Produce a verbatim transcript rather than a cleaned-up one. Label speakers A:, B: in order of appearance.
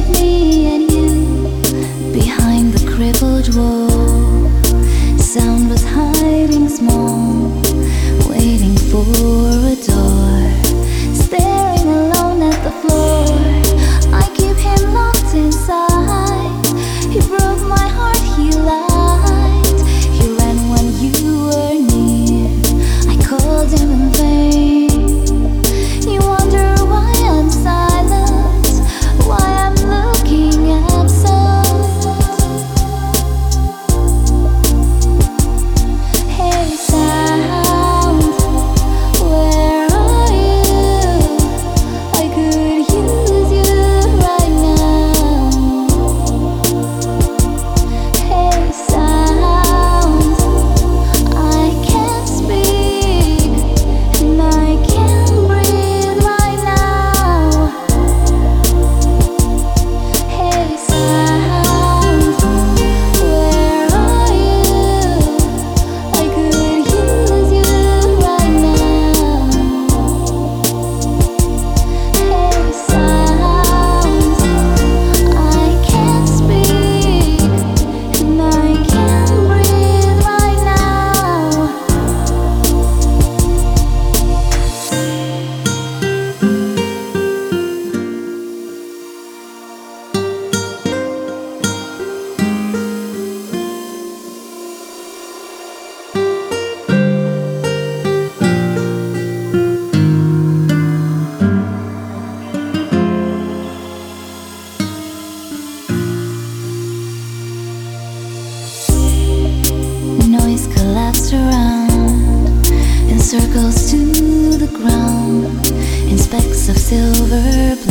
A: me and you behind the crippled wall. Sound was hiding small, waiting for a door, staring alone at the floor. I keep him locked inside. He broke my heart, he lied. He ran when you were near. I called him in vain. You wonder why I'm silent, why I'm looking absent. Hey sound, where are you? I could use you right now. Hey sound, I can't speak and I can't breathe right now. Hey sound, where are you? I could use you right now. Hey sound, I can't speak and I can't breathe right now. Noise collapsed around in circles to the ground, in specks of silver blue.